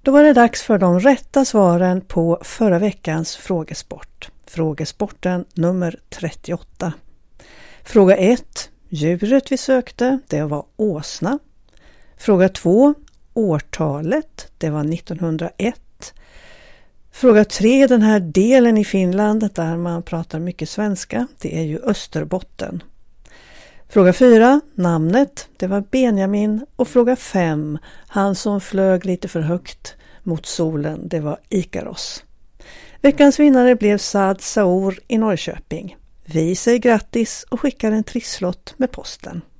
Då var det dags för de rätta svaren på förra veckans frågesport. Frågesporten nummer 38. Fråga 1. Djuret vi sökte, det var åsna. Fråga 2. Årtalet, det var 1901. Fråga 3. Den här delen i Finland där man pratar mycket svenska, det är ju Österbotten. Fråga 4. Namnet, det var Benjamin. Och fråga 5. Han som flög lite för högt mot solen, det var Ikaros. Veckans vinnare blev Saad Saur i Norrköping. Vi säger grattis och skickar en trisslott med posten.